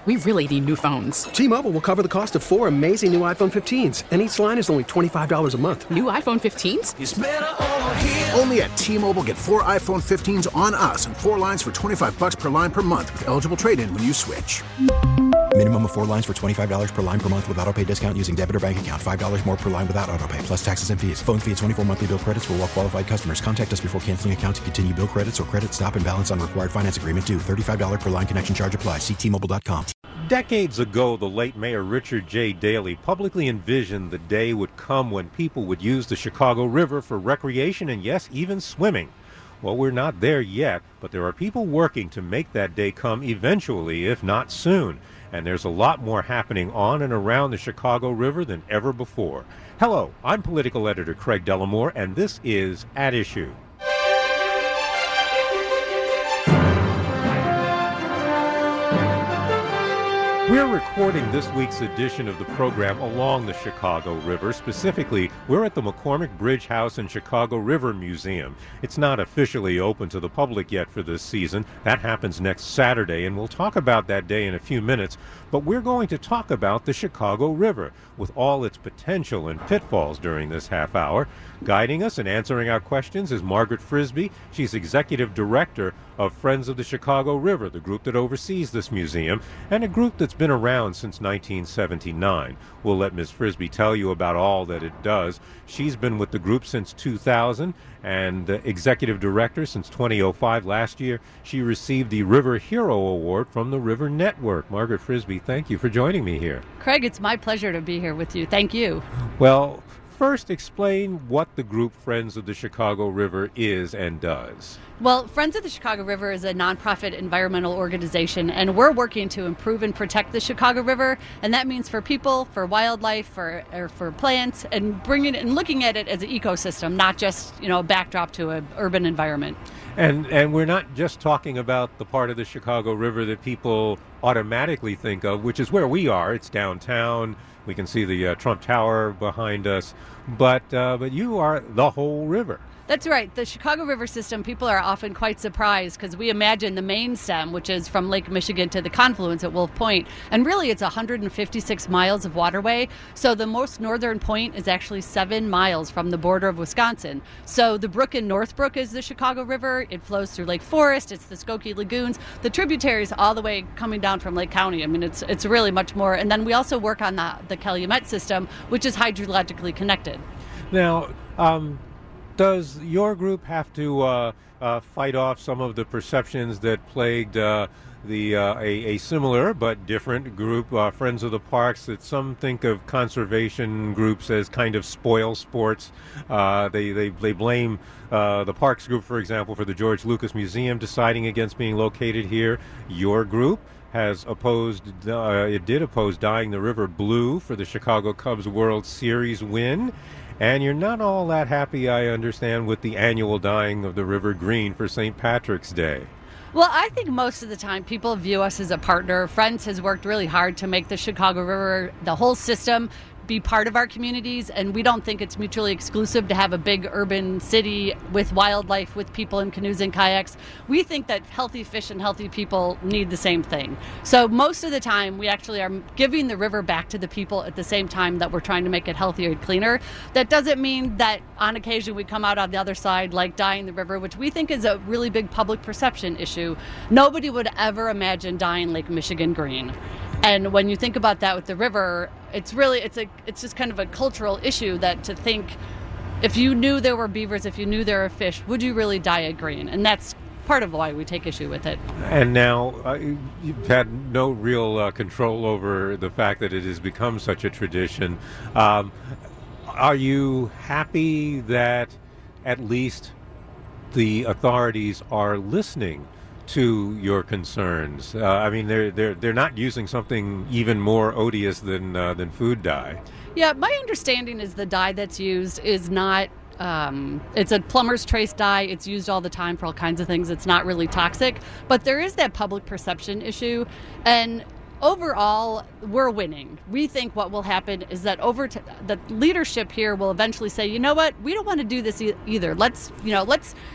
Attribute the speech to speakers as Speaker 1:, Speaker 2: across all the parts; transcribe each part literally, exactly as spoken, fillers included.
Speaker 1: We really need new phones.
Speaker 2: T-Mobile will cover the cost of four amazing new iPhone fifteens, and each line is only twenty-five dollars a month.
Speaker 1: New iPhone fifteens?
Speaker 3: It's better over here.
Speaker 4: Only at T-Mobile, get four iPhone fifteens on us and four lines for twenty-five dollars per line per month with eligible trade-in when you switch.
Speaker 5: Minimum of four lines for twenty-five dollars per line per month with autopay discount using debit or bank account. five dollars more per line without autopay, plus taxes and fees. Phone fee at twenty-four monthly bill credits for well-qualified customers. Contact us before canceling account to continue bill credits or credit stop and balance on required finance agreement due. thirty-five dollars per line connection charge applies. See T Mobile dot com.
Speaker 6: Decades ago, the late Mayor Richard J. Daley publicly envisioned the day would come when people would use the Chicago River for recreation and, yes, even swimming. Well, we're not there yet, but there are people working to make that day come eventually, if not soon. And there's a lot more happening on and around the Chicago River than ever before. Hello, I'm political editor Craig Dellamore, and this is At Issue. We're recording this week's edition of the program along the Chicago River. Specifically, we're at the McCormick Bridge House and Chicago River Museum. It's not officially open to the public yet for this season. That happens next Saturday, and we'll talk about that day in a few minutes. But we're going to talk about the Chicago River with all its potential and pitfalls during this half hour. Guiding us and answering our questions is Margaret Frisby. She's executive director of Friends of the Chicago River, the group that oversees this museum, and a group that's been around since nineteen seventy-nine. We'll let Miz Frisby tell you about all that it does. She's been with the group since two thousand and uh, executive director since twenty oh five. Last year, she received the River Hero Award from the River Network. Margaret Frisby, thank you for joining me here.
Speaker 7: Craig, it's my pleasure to be here with you. Thank you.
Speaker 6: Well, first, explain what the group Friends of the Chicago River is and does.
Speaker 7: Well, Friends of the Chicago River is a nonprofit environmental organization, and we're working to improve and protect the Chicago River, and that means for people, for wildlife, for or for plants, and bringing and looking at it as an ecosystem, not just, you know, a backdrop to an urban environment.
Speaker 6: And and we're not just talking about the part of the Chicago River that people automatically think of, which is where we are. It's downtown. We can see the uh, Trump Tower behind us, but uh, but you are the whole river.
Speaker 7: That's right. The Chicago River system, people are often quite surprised because we imagine the main stem, which is from Lake Michigan to the confluence at Wolf Point, and really it's one hundred fifty-six miles of waterway. So the most northern point is actually seven miles from the border of Wisconsin. So the brook in Northbrook is the Chicago River. It flows through Lake Forest. It's the Skokie Lagoons. The tributaries all the way coming down from Lake County. I mean, it's it's really much more. And then we also work on the, the Calumet system, which is hydrologically connected.
Speaker 6: Now, um, does your group have to uh, uh, fight off some of the perceptions that plagued uh, the uh, a, a similar but different group, uh, Friends of the Parks, that some think of conservation groups as kind of spoil sports? Uh, they, they, they blame uh, the Parks group, for example, for the George Lucas Museum deciding against being located here. Your group has opposed, uh, it did oppose dyeing the river blue for the Chicago Cubs World Series win. And you're not all that happy, I understand, with the annual dyeing of the river green for Saint Patrick's Day.
Speaker 7: Well, I think most of the time people view us as a partner. Friends has worked really hard to make the Chicago River, the whole system, be part of our communities, and we don't think it's mutually exclusive to have a big urban city with wildlife, with people in canoes and kayaks. We think that healthy fish and healthy people need the same thing. So most of the time we actually are giving the river back to the people at the same time that we're trying to make it healthier and cleaner. That doesn't mean that on occasion we come out on the other side like dyeing the river, which we think is a really big public perception issue. Nobody would ever imagine dyeing Lake Michigan green. And when you think about that with the river, it's really, it's a, it's just kind of a cultural issue that to think, if you knew there were beavers, if you knew there were fish, would you really dye it green? And that's part of why we take issue with it.
Speaker 6: And now uh, you've had no real uh, control over the fact that it has become such a tradition. Um, are you happy that at least the authorities are listening to your concerns? Uh, I mean, they're they're they're not using something even more odious than uh, than food dye.
Speaker 7: Yeah, my understanding is the dye that's used is not. Um, it's a plumber's trace dye. It's used all the time for all kinds of things. It's not really toxic, but there is that public perception issue, and overall, we're winning. We think what will happen is that over t- the leadership here will eventually say, you know what, we don't want to do this e- either. Let's you know let's.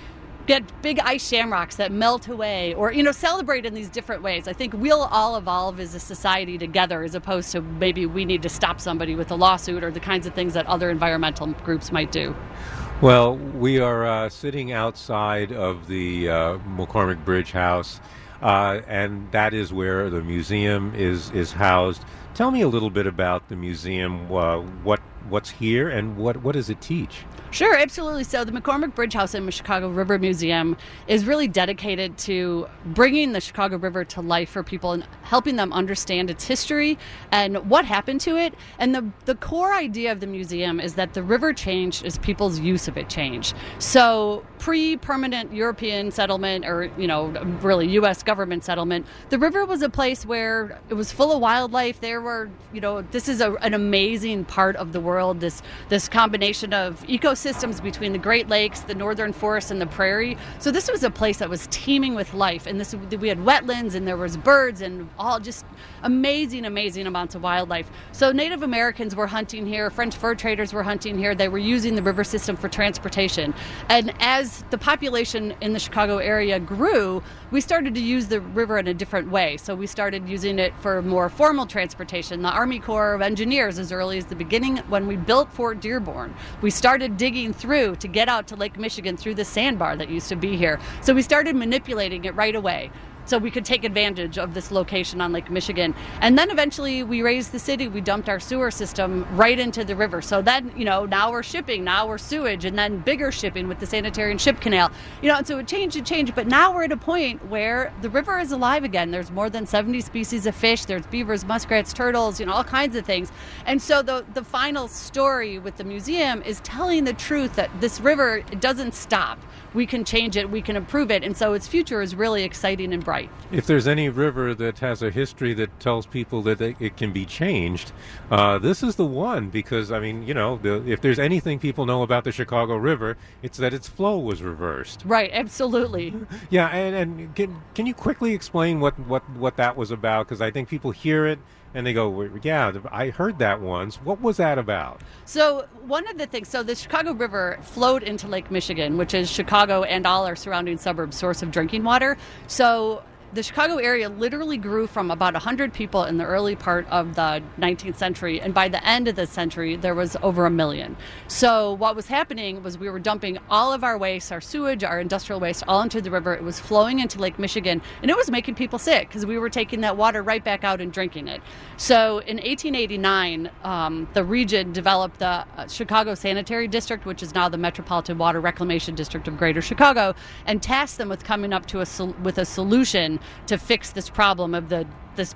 Speaker 7: get big ice shamrocks that melt away, or, you know, celebrate in these different ways. I think we'll all evolve as a society together, as opposed to maybe we need to stop somebody with a lawsuit or the kinds of things that other environmental groups might do.
Speaker 6: Well, we are uh, sitting outside of the uh, McCormick Bridge House, uh, and that is where the museum is, is housed. Tell me a little bit about the museum, uh, what what's here, and what, what does it teach?
Speaker 7: Sure, absolutely. So the McCormick Bridge House and Chicago River Museum is really dedicated to bringing the Chicago River to life for people and helping them understand its history and what happened to it. And the, the core idea of the museum is that the river changed as people's use of it changed. So pre-permanent European settlement, or, you know, really U S government settlement, the river was a place where it was full of wildlife. There were, you know, this is a, an amazing part of the world, this, this combination of ecosystems systems between the Great Lakes, the northern forest, and the prairie. So this was a place that was teeming with life, and this we had wetlands, and there was birds, and all just amazing, amazing amounts of wildlife. So Native Americans were hunting here, French fur traders were hunting here. They were using the river system for transportation. And as the population in the Chicago area grew, we started to use the river in a different way. So we started using it for more formal transportation. The Army Corps of Engineers, as early as the beginning, when we built Fort Dearborn, we started digging through to get out to Lake Michigan through the sandbar that used to be here. So we started manipulating it right away, so we could take advantage of this location on Lake Michigan. And then eventually we raised the city. We dumped our sewer system right into the river. So then, you know, now we're shipping, now we're sewage, and then bigger shipping with the sanitary and ship canal. You know, and so it changed and changed. But now we're at a point where the river is alive again. There's more than seventy species of fish. There's beavers, muskrats, turtles, you know, all kinds of things. And so the, the final story with the museum is telling the truth that this river, it doesn't stop. We can change it, we can improve it. And so its future is really exciting and bright.
Speaker 6: If there's any river that has a history that tells people that it can be changed, uh, this is the one, because, I mean, you know, the, if there's anything people know about the Chicago River, it's that its flow was reversed.
Speaker 7: Right, absolutely.
Speaker 6: Yeah, and, and can, can you quickly explain what, what, what that was about? Because I think people hear it and they go, yeah, I heard that once. What was that about?
Speaker 7: So one of the things, so the Chicago River flowed into Lake Michigan, which is Chicago and all our surrounding suburbs' source of drinking water. So the Chicago area literally grew from about one hundred people in the early part of the nineteenth century, and by the end of the century, there was over a million. So what was happening was we were dumping all of our waste, our sewage, our industrial waste, all into the river. It was flowing into Lake Michigan, and it was making people sick because we were taking that water right back out and drinking it. So in eighteen eighty-nine, um, the region developed the uh, Chicago Sanitary District, which is now the Metropolitan Water Reclamation District of Greater Chicago, and tasked them with coming up to a sol- with a solution to fix this problem of the this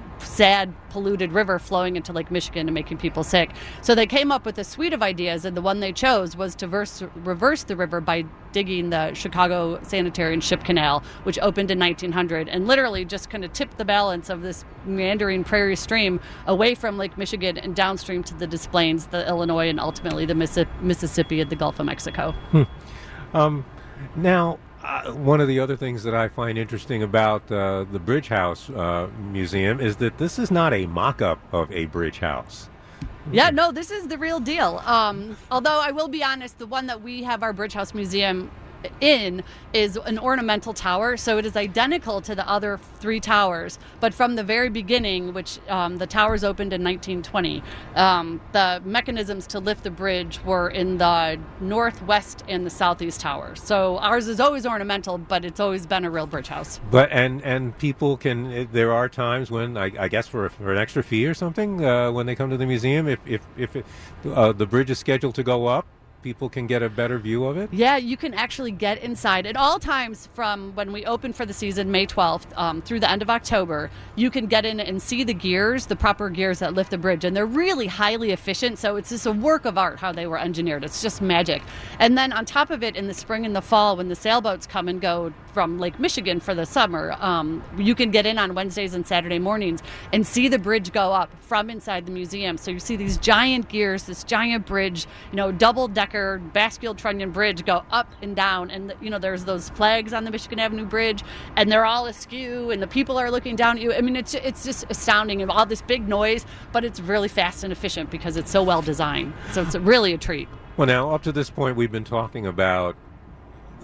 Speaker 7: sad polluted river flowing into Lake Michigan and making people sick. So they came up with a suite of ideas, and the one they chose was to verse, reverse the river by digging the Chicago Sanitary and Ship Canal, which opened in nineteen hundred, and literally just kind of tipped the balance of this meandering prairie stream away from Lake Michigan and downstream to the Des Plaines, the Illinois, and ultimately the Missi- Mississippi and the Gulf of Mexico.
Speaker 6: Hmm. Um, now, Uh, one of the other things that I find interesting about uh, the Bridge House uh, Museum is that this is not a mock-up of a bridge house.
Speaker 7: Yeah, no, this is the real deal. Um, although I will be honest, the one that we have our Bridge House Museum in is an ornamental tower, so it is identical to the other three towers, but from the very beginning, which um, the towers opened in nineteen twenty, um, the mechanisms to lift the bridge were in the northwest and the southeast towers. So ours is always ornamental, but it's always been a real bridge house.
Speaker 6: But and and people can, there are times when I, I guess for, for an extra fee or something uh, when they come to the museum, if if if it, uh, the bridge is scheduled to go up, people can get a better view of it?
Speaker 7: Yeah, you can actually get inside at all times from when we open for the season, May twelfth, um, through the end of October. You can get in and see the gears, the proper gears that lift the bridge, and they're really highly efficient, so it's just a work of art how they were engineered. It's just magic. And then on top of it, in the spring and the fall, when the sailboats come and go from Lake Michigan for the summer, um, you can get in on Wednesdays and Saturday mornings and see the bridge go up from inside the museum. So you see these giant gears, this giant bridge, you know, double-decker Basfield Trunnion Bridge go up and down, and you know there's those flags on the Michigan Avenue Bridge, and they're all askew, and the people are looking down at you. I mean, it's it's just astounding, and all this big noise, but it's really fast and efficient because it's so well designed. So it's really a treat.
Speaker 6: Well, now up to this point, we've been talking about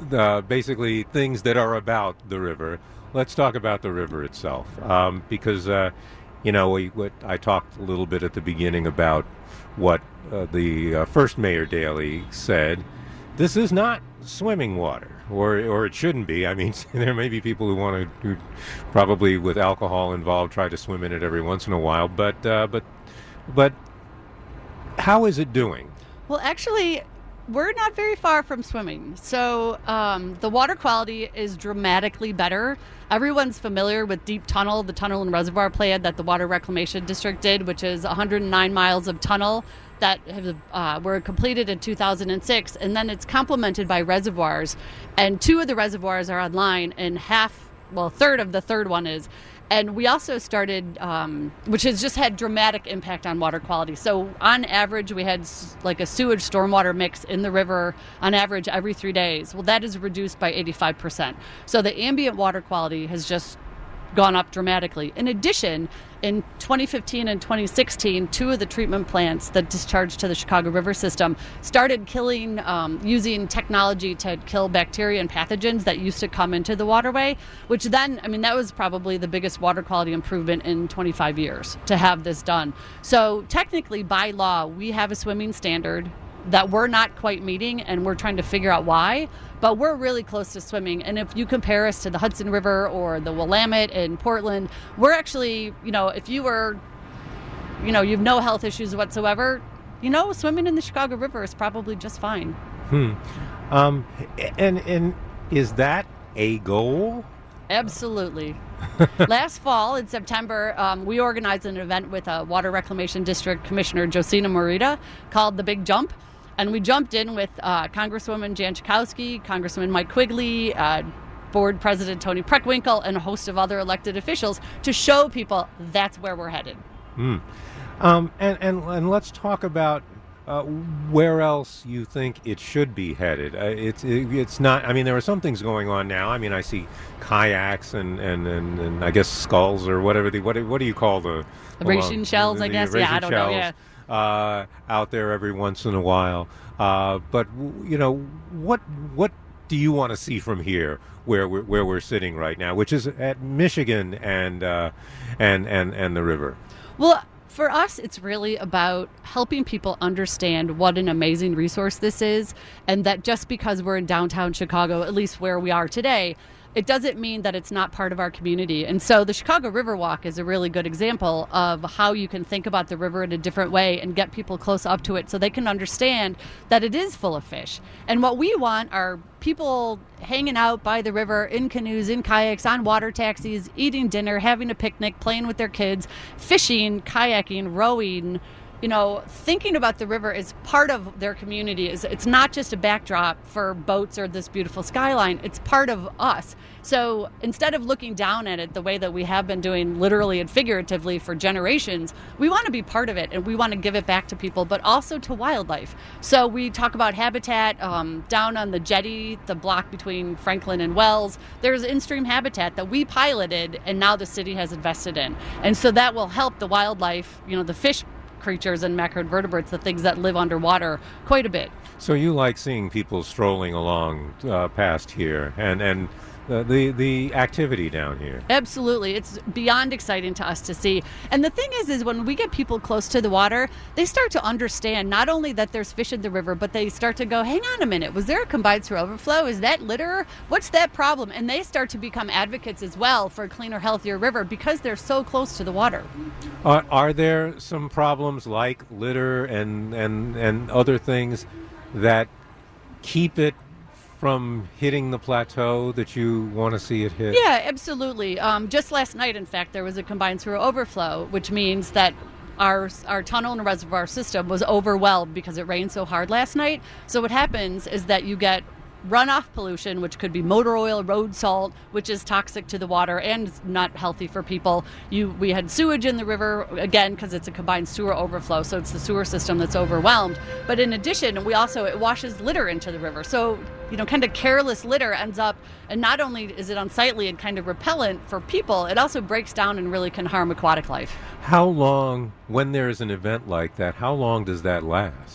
Speaker 6: uh, basically things that are about the river. Let's talk about the river itself, um, because uh, you know we, what I talked a little bit at the beginning about what uh, the uh, first Mayor Daley said. This is not swimming water, or or it shouldn't be. I mean, there may be people who want to, who probably with alcohol involved, try to swim in it every once in a while. But uh, but but how is it doing?
Speaker 7: Well, actually, we're not very far from swimming. So um, the water quality is dramatically better. Everyone's familiar with Deep Tunnel, the tunnel and reservoir plan that the Water Reclamation District did, which is one hundred nine miles of tunnel that have, uh, were completed in two thousand six, and then it's complemented by reservoirs, and two of the reservoirs are online, and half, well, a third of the third one is. And we also started, um, which has just had dramatic impact on water quality. So on average, we had s- like a sewage stormwater mix in the river on average every three days. Well, that is reduced by eighty-five percent. So the ambient water quality has just gone up dramatically. In addition, in twenty fifteen and twenty sixteen, two of the treatment plants that discharged to the Chicago River system started killing, um, using technology to kill bacteria and pathogens that used to come into the waterway, which then, I mean, that was probably the biggest water quality improvement in twenty-five years to have this done. So technically, by law, we have a swimming standard that we're not quite meeting, and we're trying to figure out why, but we're really close to swimming. And if you compare us to the Hudson River or the Willamette in Portland, we're actually, you know, if you were, you know, you have no health issues whatsoever, you know, swimming in the Chicago River is probably just fine.
Speaker 6: Hmm. Um, and, and is that a goal?
Speaker 7: Absolutely. Last fall in September, um, we organized an event with a Water Reclamation District Commissioner, Josina Morita, called The Big Jump. And we jumped in with uh, Congresswoman Jan Schakowsky, Congressman Mike Quigley, uh, Board President Tony Preckwinkle, and a host of other elected officials to show people that's where we're headed.
Speaker 6: Hmm. Um, and, and, and let's talk about Uh, where else you think it should be headed. Uh, it's it, it's not, I mean, there are some things going on now. I mean, I see kayaks and, and, and, and I guess skulls or whatever. The, what, what do you call the...
Speaker 7: Racing
Speaker 6: along,
Speaker 7: shells,
Speaker 6: the,
Speaker 7: I
Speaker 6: the
Speaker 7: guess.
Speaker 6: racing
Speaker 7: Yeah, I don't
Speaker 6: shells,
Speaker 7: know. Yeah.
Speaker 6: Uh, out there every once in a while. Uh, but, you know, what what do you want to see from here where we're, where we're sitting right now, which is at Michigan and uh, and, and, and the river?
Speaker 7: Well, for us, it's really about helping people understand what an amazing resource this is, and that just because we're in downtown Chicago, at least where we are today, it doesn't mean that it's not part of our community. And so the Chicago River Walk is a really good example of how you can think about the river in a different way and get people close up to it so they can understand that it is full of fish. And what we want are people hanging out by the river in canoes, in kayaks, on water taxis, eating dinner, having a picnic, playing with their kids, fishing, kayaking, rowing. You know, thinking about the river as part of their community. Is it's not just a backdrop for boats or this beautiful skyline. It's part of us. So instead of looking down at it the way that we have been doing literally and figuratively for generations, we want to be part of it, and we want to give it back to people, but also to wildlife. So we talk about habitat um, down on the jetty, the block between Franklin and Wells. There's in-stream habitat that we piloted, and now the city has invested in. And so that will help the wildlife, you know, the fish creatures and macroinvertebrates, the things that live underwater, quite a bit.
Speaker 6: So you like seeing people strolling along uh, past here, and and uh, the the activity down here.
Speaker 7: Absolutely, it's beyond exciting to us to see. And the thing is, is when we get people close to the water, they start to understand not only that there's fish in the river, but they start to go, hang on a minute, was there a combined sewer overflow? Is that litter? What's that problem? And they start to become advocates as well for a cleaner, healthier river because they're so close to the water.
Speaker 6: Uh, are there some problems like litter and, and, and other things that keep it from hitting the plateau that you want to see it hit?
Speaker 7: Yeah, absolutely. Um, just last night, in fact, there was a combined sewer overflow, which means that our our tunnel and reservoir system was overwhelmed because it rained so hard last night. So what happens is that you get runoff pollution, which could be motor oil, road salt, which is toxic to the water and not healthy for people. You, we had sewage in the river, again, because it's a combined sewer overflow, so it's the sewer system that's overwhelmed. But in addition, we also, it washes litter into the river. So, you know, kind of careless litter ends up, and not only is it unsightly and kind of repellent for people, it also breaks down and really can harm aquatic life.
Speaker 6: How long, when there is an event like that, how long does that last?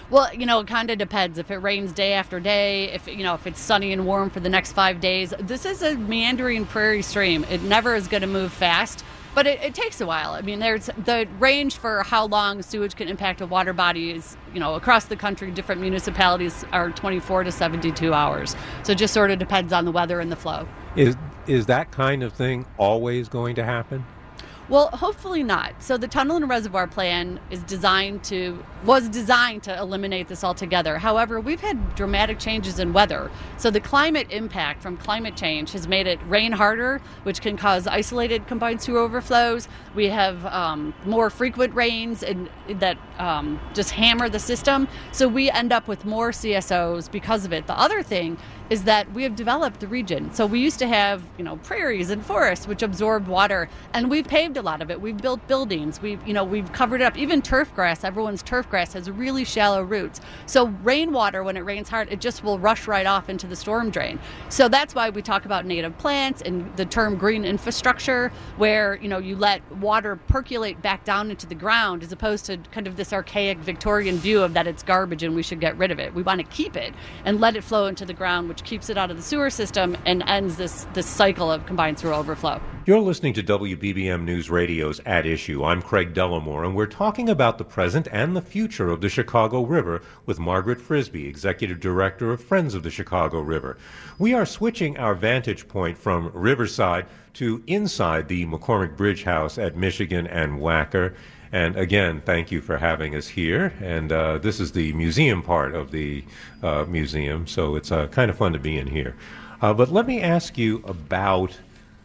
Speaker 7: Well, you know, it kind of depends. If it rains day after day, if you know, if it's sunny and warm for the next five days, this is a meandering prairie stream. It never is going to move fast, but it, it takes a while. I mean, there's the range for how long sewage can impact a water body is, you know, across the country, different municipalities are twenty-four to seventy-two hours. So it just sort of depends on the weather and the flow.
Speaker 6: Is is that kind of thing always going to happen?
Speaker 7: Well, hopefully not. So the tunnel and reservoir plan is designed to was designed to eliminate this altogether. However, we've had dramatic changes in weather. So the climate impact from climate change has made it rain harder, which can cause isolated combined sewer overflows. We have um, more frequent rains and that um, just hammer the system. So we end up with more C S Os because of it. The other thing is that we have developed the region. So we used to have, you know, prairies and forests which absorbed water, and we've paved a lot of it. We've built buildings. We've, you know, we've covered it up. Even turf grass, everyone's turf grass has really shallow roots. So rainwater, when it rains hard, it just will rush right off into the storm drain. So that's why we talk about native plants and the term green infrastructure, where, you know, you let water percolate back down into the ground as opposed to kind of this archaic Victorian view of that it's garbage and we should get rid of it. We want to keep it and let it flow into the ground, which keeps it out of the sewer system and ends this, this cycle of combined sewer overflow.
Speaker 6: You're listening to W B B M News Radio's At Issue. I'm Craig Dellamore, and we're talking about the present and the future of the Chicago River with Margaret Frisbee, Executive Director of Friends of the Chicago River. We are switching our vantage point from Riverside to inside the McCormick Bridge House at Michigan and Wacker. And again, thank you for having us here. And uh, this is the museum part of the uh, museum, so it's uh, kind of fun to be in here. Uh, but let me ask you about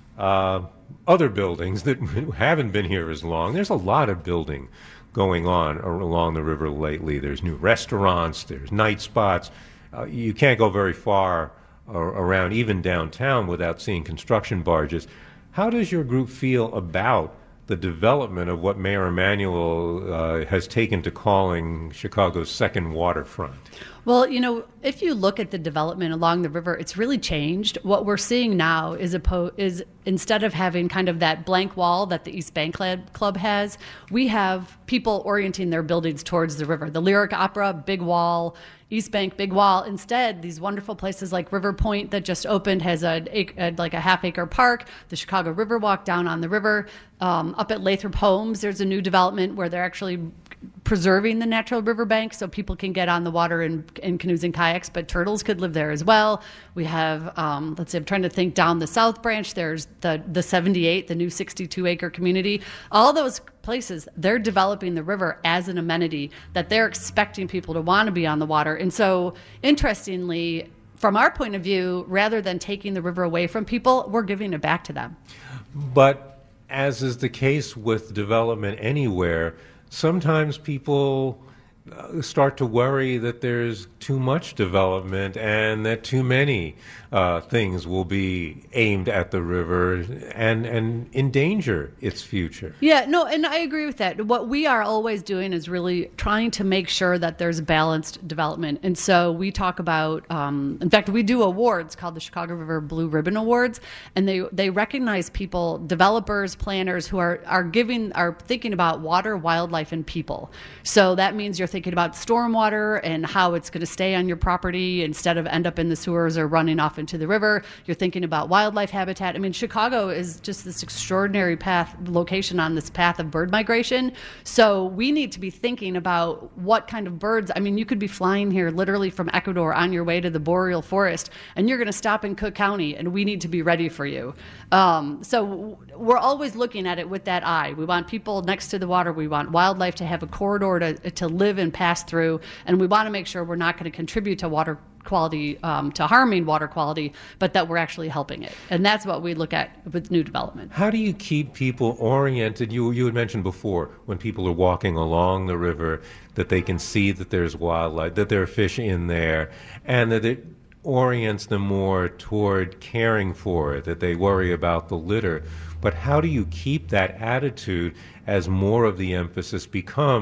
Speaker 6: uh, other buildings that haven't been here as long. There's a lot of building going on along the river lately. There's new restaurants, there's night spots. Uh, you can't go very far around, even downtown, without seeing construction barges. How does your group feel about the development of what Mayor Emanuel uh, has taken to calling Chicago's second waterfront?
Speaker 7: Well, you know, if you look at the development along the river, it's really changed. What we're seeing now is a po- is instead of having kind of that blank wall that the East Bank Club has, we have people orienting their buildings towards the river. The Lyric Opera, big wall. East Bank, big wall. Instead, these wonderful places like River Point that just opened has a, a like a half acre park, the Chicago River Walk down on the river. Um, up at Lathrop Homes, there's a new development where they're actually preserving the natural riverbank so people can get on the water in, in canoes and kayaks, but turtles could live there as well. We have, um, let's see, I'm trying to think down the South Branch, there's the, the seventy-eight, the new sixty-two acre community. All those places, they're developing the river as an amenity that they're expecting people to want to be on the water. And so, interestingly, from our point of view, rather than taking the river away from people, we're giving it back to them.
Speaker 6: But as is the case with development anywhere, sometimes people uh, start to worry that there's too much development and that too many uh, things will be aimed at the river and, and endanger its future.
Speaker 7: Yeah, no, and I agree with that. What we are always doing is really trying to make sure that there's balanced development. And so we talk about, um, in fact, we do awards called the Chicago River Blue Ribbon Awards, and they, they recognize people, developers, planners who are, are giving, are thinking about water, wildlife, and people. So that means you're thinking about stormwater and how it's going to stay on your property instead of end up in the sewers or running off into the river. You're thinking about wildlife habitat. I mean, Chicago is just this extraordinary path, location on this path of bird migration. So we need to be thinking about what kind of birds. I mean, you could be flying here literally from Ecuador on your way to the boreal forest, and you're going to stop in Cook County, and we need to be ready for you. Um, so we're always looking at it with that eye. We want people next to the water. We want wildlife to have a corridor to, to live and pass through, and we want to make sure we're not going to contribute to water quality, um, to harming water quality, but that we're actually helping it. And that's what we look at with new development.
Speaker 6: How do you keep people oriented? You, you had mentioned before, when people are walking along the river, that they can see that there's wildlife, that there are fish in there, and that it orients them more toward caring for it, that they worry about the litter. But how do you keep that attitude as more of the emphasis becomes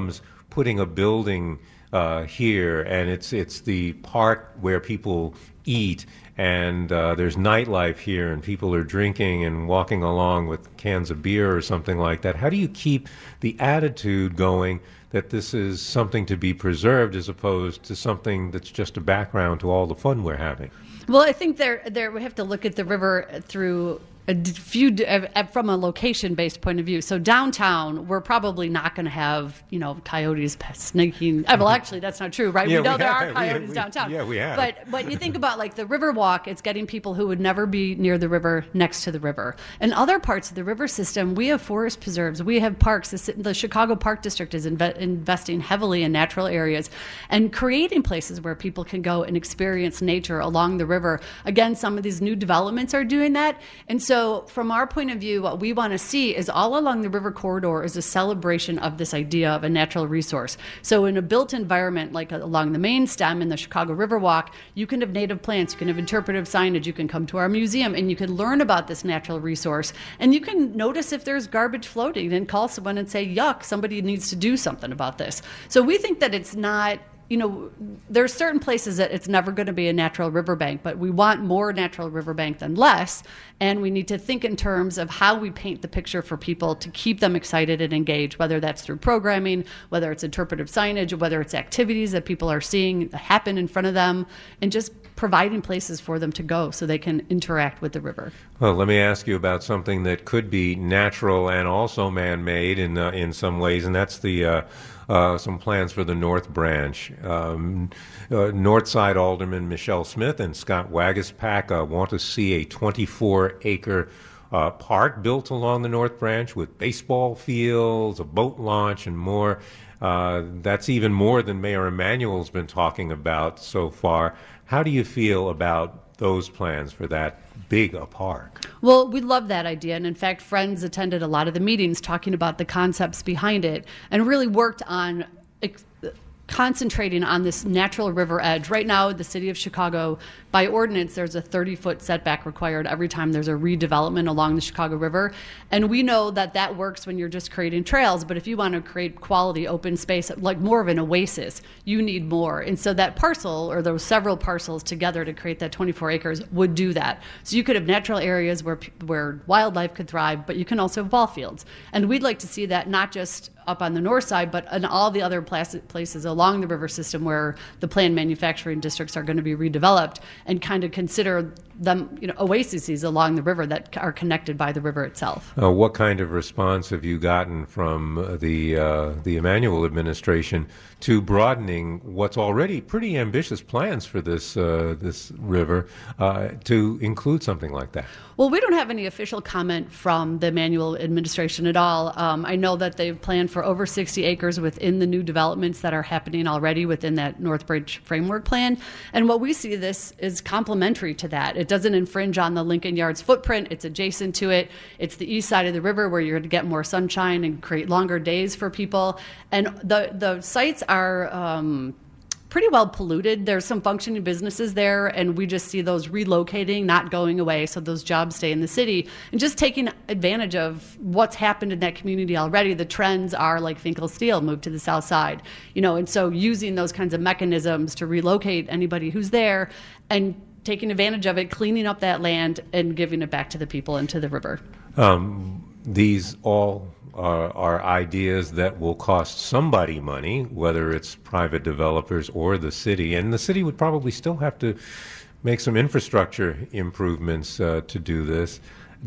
Speaker 6: putting a building uh, here, and it's it's the park where people eat, and uh, there's nightlife here, and people are drinking and walking along with cans of beer or something like that. How do you keep the attitude going that this is something to be preserved as opposed to something that's just a background to all the fun we're having?
Speaker 7: Well, I think there, there we have to look at the river through a few from a location-based point of view. So downtown, we're probably not going to have, you know, coyotes sneaking. Well, actually, that's not true, right?
Speaker 6: Yeah,
Speaker 7: we know
Speaker 6: we
Speaker 7: there
Speaker 6: have.
Speaker 7: are coyotes
Speaker 6: we, we,
Speaker 7: downtown.
Speaker 6: Yeah, we have.
Speaker 7: But but you think about like the river walk, it's getting people who would never be near the river next to the river. In other parts of the river system, we have forest preserves, we have parks. The, the Chicago Park District is inve- investing heavily in natural areas and creating places where people can go and experience nature along the river. Again, some of these new developments are doing that. And so from our point of view, what we want to see is all along the river corridor is a celebration of this idea of a natural resource. So in a built environment, like along the main stem in the Chicago River Walk, you can have native plants, you can have interpretive signage, you can come to our museum, and you can learn about this natural resource. And you can notice if there's garbage floating and call someone and say, yuck, somebody needs to do something about this. So we think that it's not, you know, there's certain places that it's never going to be a natural riverbank, but we want more natural riverbank than less. And we need to think in terms of how we paint the picture for people to keep them excited and engaged, whether that's through programming, whether it's interpretive signage, whether it's activities that people are seeing happen in front of them, and just providing places for them to go so they can interact with the river.
Speaker 6: Well, let me ask you about something that could be natural and also man-made in uh, in some ways, and that's the uh, uh, some plans for the North Branch. Um, uh, Northside Alderman Michelle Smith and Scott Waguespack uh, want to see a twenty-four acre uh, park built along the North Branch with baseball fields, a boat launch, and more. Uh, that's even more than Mayor Emanuel's been talking about so far. How do you feel about those plans for that big a park?
Speaker 7: Well, we love that idea. And in fact, Friends attended a lot of the meetings talking about the concepts behind it and really worked on ex- concentrating on this natural river edge. Right now, the city of Chicago, by ordinance, there's a thirty-foot setback required every time there's a redevelopment along the Chicago River. And we know that that works when you're just creating trails, but if you want to create quality open space, like more of an oasis, you need more. And so that parcel, or those several parcels together to create that twenty-four acres, would do that. So you could have natural areas where where wildlife could thrive, but you can also have ball fields. And we'd like to see that not just up on the north side, but in all the other places along the river system where the planned manufacturing districts are going to be redeveloped, and kind of consider them, you know, oases along the river that are connected by the river itself.
Speaker 6: Uh, what kind of response have you gotten from the uh, the Emanuel administration to broadening what's already pretty ambitious plans for this uh, this river uh, to include something like that?
Speaker 7: Well, we don't have any official comment from the Emanuel administration at all. Um, I know that they've planned for over sixty acres within the new developments that are happening already within that Northbridge framework plan. And what we see this is complementary to that. It doesn't infringe on the Lincoln Yards footprint. It's adjacent to it. It's the east side of the river where you're going to get more sunshine and create longer days for people. And the, the sites are um, pretty well polluted. There's some functioning businesses there, and we just see those relocating, not going away, so those jobs stay in the city. And just taking advantage of what's happened in that community already. The trends are like Finkel Steel moved to the south side, you know, and so using those kinds of mechanisms to relocate anybody who's there and taking advantage of it, cleaning up that land and giving it back to the people and to the river.
Speaker 6: Um, these all are, are ideas that will cost somebody money, whether it's private developers or the city, and the city would probably still have to make some infrastructure improvements uh, to do this.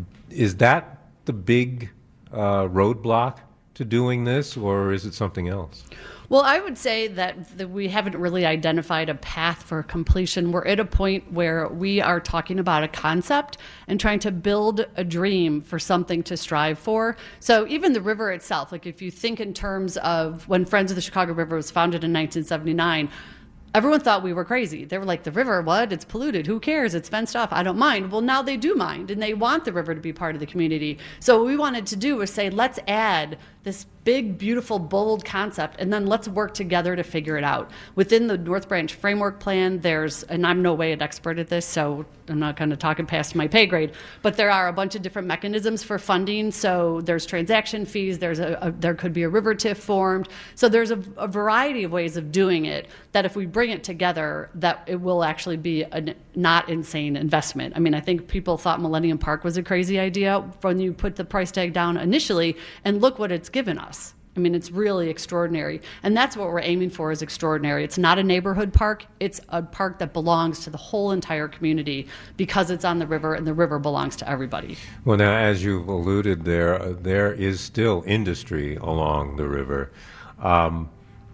Speaker 6: Is that the big uh, roadblock to doing this, or is it something else?
Speaker 7: Well, I would say that, that we haven't really identified a path for completion. We're at a point where we are talking about a concept and trying to build a dream for something to strive for. So even the river itself, like if you think in terms of when Friends of the Chicago River was founded in nineteen seventy-nine, everyone thought we were crazy. They were like, the river, what? It's polluted. Who cares? It's fenced off. I don't mind. Well, now they do mind, and they want the river to be part of the community. So what we wanted to do was say, let's add this big, beautiful, bold concept, and then let's work together to figure it out. Within the North Branch Framework Plan, there's, and I'm no way an expert at this, so I'm not going to talk it past my pay grade, but there are a bunch of different mechanisms for funding. So there's transaction fees, there's a, a there could be a river T I F formed. So there's a, a variety of ways of doing it that if we bring it together, that it will actually be a not insane investment. I mean, I think people thought Millennium Park was a crazy idea when you put the price tag down initially, and look what it's given us. I mean, it's really extraordinary. And that's what we're aiming for, is extraordinary. It's not a neighborhood park. It's a park that belongs to the whole entire community because it's on the river, and the river belongs to everybody.
Speaker 6: Well, now, as you've alluded there, uh, there is still industry along the river. Um,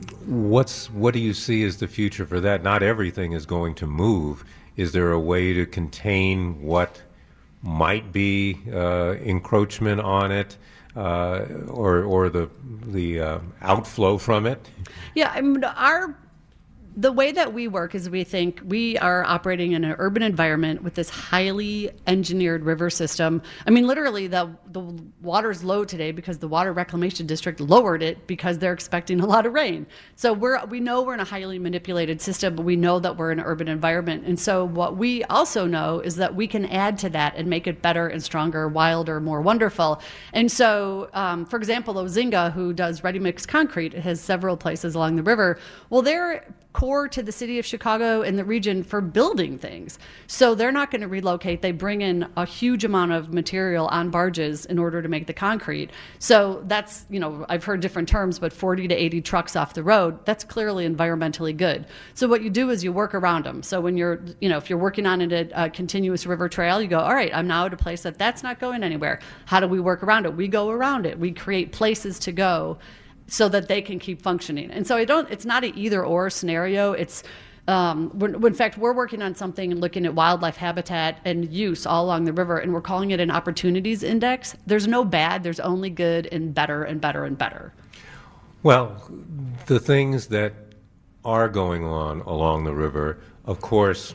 Speaker 6: what's what do you see as the future for that? Not everything is going to move. Is there a way to contain what might be uh, encroachment on it? Uh, or or the the uh, outflow from it?
Speaker 7: Yeah, I mean, our the way that we work is we think we are operating in an urban environment with this highly engineered river system. I mean, literally, the the water's low today because the Water Reclamation District lowered it because they're expecting a lot of rain. So we're we know we're in a highly manipulated system, but we know that we're in an urban environment. And so what we also know is that we can add to that and make it better and stronger, wilder, more wonderful. And so, um, for example, Ozinga, who does ready-mix concrete, has several places along the river. Well, they're core to the city of Chicago and the region for building things. So they're not going to relocate. They bring in a huge amount of material on barges in order to make the concrete. So that's, you know, I've heard different terms, but forty to eighty trucks off the road, that's clearly environmentally good. So what you do is you work around them. So when you're, you know, if you're working on a, a continuous river trail, you go, all right, I'm now at a place that that's not going anywhere. How do we work around it? We go around it. We create places to go so that they can keep functioning. And so I don't, it's not an either or scenario. It's, um, when, when in fact, we're working on something and looking at wildlife habitat and use all along the river, and we're calling it an opportunities index. There's no bad, there's only good and better and better and better.
Speaker 6: Well, the things that are going on along the river, of course,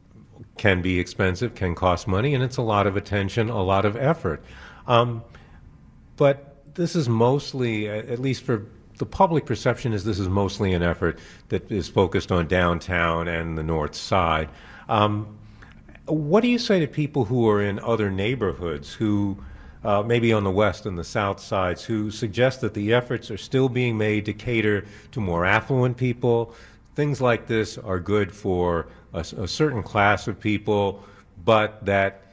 Speaker 6: can be expensive, can cost money, and it's a lot of attention, a lot of effort. Um, but this is mostly, at least for the public perception, is this is mostly an effort that is focused on downtown and the north side. Um, what do you say to people who are in other neighborhoods, who uh, maybe on the west and the south sides, who suggest that the efforts are still being made to cater to more affluent people? Things like this are good for a, a certain class of people, but that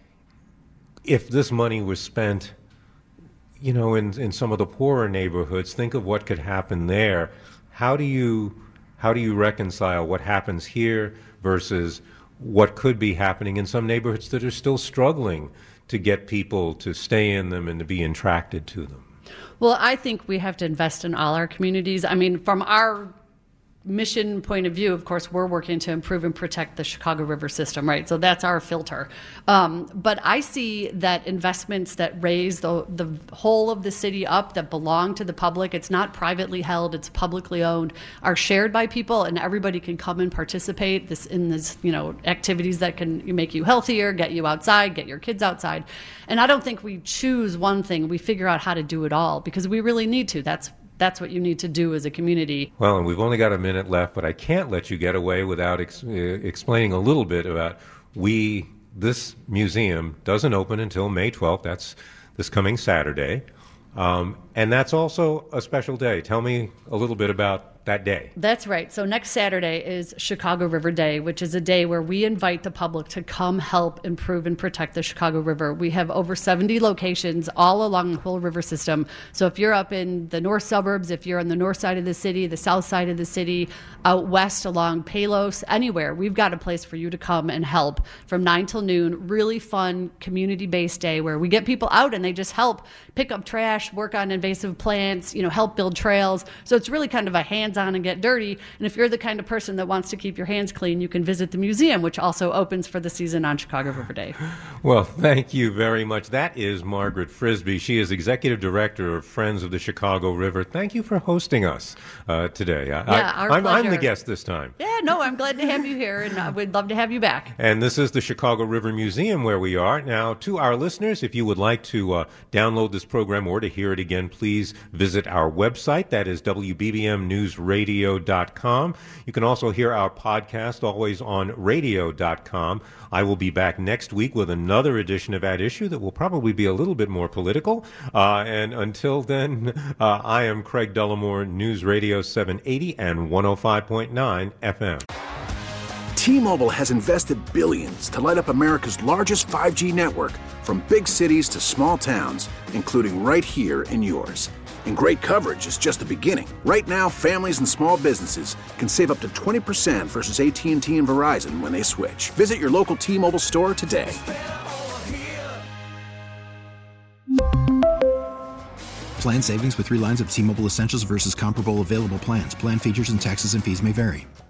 Speaker 6: if this money was spent, you know, in, in some of the poorer neighborhoods, think of what could happen there. How do you how do you reconcile what happens here versus what could be happening in some neighborhoods that are still struggling to get people to stay in them and to be attracted to them?
Speaker 7: Well, I think we have to invest in all our communities. I mean, from our mission point of view, of course, we're working to improve and protect the Chicago River system, right? So that's our filter. Um, but I see that investments that raise the, the whole of the city up, that belong to the public, it's not privately held, it's publicly owned, are shared by people, and everybody can come and participate this in this, you know, activities that can make you healthier, get you outside, get your kids outside. And I don't think we choose one thing, we figure out how to do it all, because we really need to. That's That's what you need to do as a community.
Speaker 6: Well, and we've only got a minute left, but I can't let you get away without ex- uh, explaining a little bit about we, this museum doesn't open until May twelfth. That's this coming Saturday. Um, and that's also a special day. Tell me a little bit about that day.
Speaker 7: That's right. So next Saturday is Chicago River Day, which is a day where we invite the public to come help improve and protect the Chicago River. We have over seventy locations all along the whole river system. So if you're up in the north suburbs, if you're on the north side of the city, the south side of the city, out west along Palos, anywhere, we've got a place for you to come and help from nine till noon. Really fun community-based day where we get people out and they just help pick up trash, work on invasive plants, you know, help build trails. So it's really kind of a hands on and get dirty. And if you're the kind of person that wants to keep your hands clean, you can visit the museum, which also opens for the season on Chicago River Day.
Speaker 6: Well, thank you very much. That is Margaret Frisbee. She is Executive Director of Friends of the Chicago River. Thank you for hosting us uh, today. I,
Speaker 7: yeah, our
Speaker 6: I, I'm,
Speaker 7: pleasure.
Speaker 6: I'm the guest this time.
Speaker 7: Yeah, no, I'm glad to have you here, and uh, we'd love to have you back.
Speaker 6: And this is the Chicago River Museum where we are. Now, to our listeners, if you would like to uh, download this program or to hear it again, please visit our website. That is W B B M news radio dot com. You can also hear our podcast always on radio dot com. I will be back next week with another edition of At Issue that will probably be a little bit more political. Uh, and until then, uh, I am Craig Dellamore, News Radio seven eighty and one oh five point nine F M.
Speaker 4: T-Mobile has invested billions to light up America's largest five G network, from big cities to small towns, including right here in yours. And great coverage is just the beginning. Right now, families and small businesses can save up to twenty percent versus A T and T and Verizon when they switch. Visit your local T-Mobile store today.
Speaker 5: Plan savings with three lines of T-Mobile Essentials versus comparable available plans. Plan features and taxes and fees may vary.